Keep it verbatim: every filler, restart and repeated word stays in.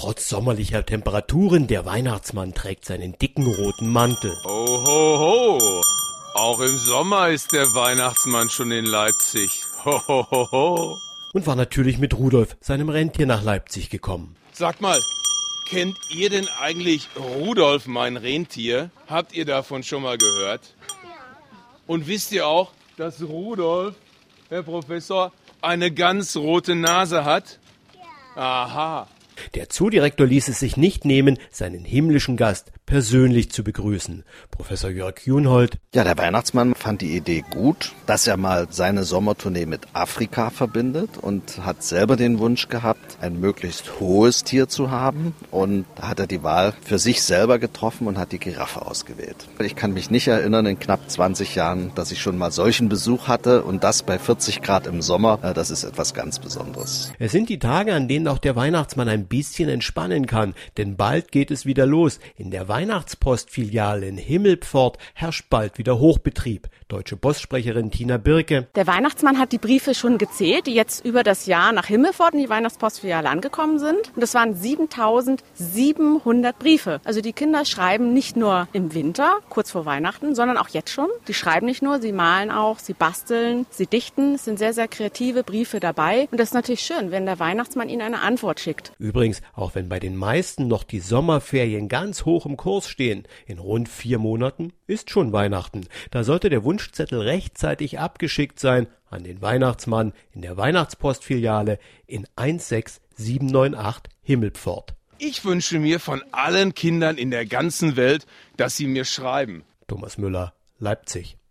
Trotz sommerlicher Temperaturen, der Weihnachtsmann trägt seinen dicken roten Mantel. Ho, ho, ho! Auch im Sommer ist der Weihnachtsmann schon in Leipzig. Ho, ho, ho, ho! Und war natürlich mit Rudolf, seinem Rentier, nach Leipzig gekommen. Sagt mal, kennt ihr denn eigentlich Rudolf, mein Rentier? Habt ihr davon schon mal gehört? Und wisst ihr auch, dass Rudolf, Herr Professor, eine ganz rote Nase hat? Aha. Der Zoodirektor ließ es sich nicht nehmen, seinen himmlischen Gast persönlich zu begrüßen. Professor Jörg Junhold. Ja, der Weihnachtsmann fand die Idee gut, dass er mal seine Sommertournee mit Afrika verbindet und hat selber den Wunsch gehabt, ein möglichst hohes Tier zu haben. Und da hat er die Wahl für sich selber getroffen und hat die Giraffe ausgewählt. Ich kann mich nicht erinnern in knapp zwanzig Jahren, dass ich schon mal solchen Besuch hatte und das bei vierzig Grad im Sommer. Das ist etwas ganz Besonderes. Es sind die Tage, an denen auch der Weihnachtsmann ein bisschen entspannen kann, denn bald geht es wieder los. In der Weihnachtspostfiliale in Himmelpfort herrscht bald wieder Hochbetrieb. Deutsche Postsprecherin Tina Birke. Der Weihnachtsmann hat die Briefe schon gezählt, die jetzt über das Jahr nach Himmelpfort in die Weihnachtspostfiliale angekommen sind. Und das waren siebentausendsiebenhundert Briefe. Also die Kinder schreiben nicht nur im Winter, kurz vor Weihnachten, sondern auch jetzt schon. Die schreiben nicht nur, sie malen auch, sie basteln, sie dichten. Es sind sehr, sehr kreative Briefe dabei. Und das ist natürlich schön, wenn der Weihnachtsmann ihnen eine Antwort schickt. Übrigens, auch wenn bei den meisten noch die Sommerferien ganz hoch im Kurs stehen, in rund vier Monaten ist schon Weihnachten. Da sollte der Wunschzettel rechtzeitig abgeschickt sein an den Weihnachtsmann in der Weihnachtspostfiliale in eins sechs sieben neun acht Himmelpfort. Ich wünsche mir von allen Kindern in der ganzen Welt, dass sie mir schreiben. Thomas Müller, Leipzig.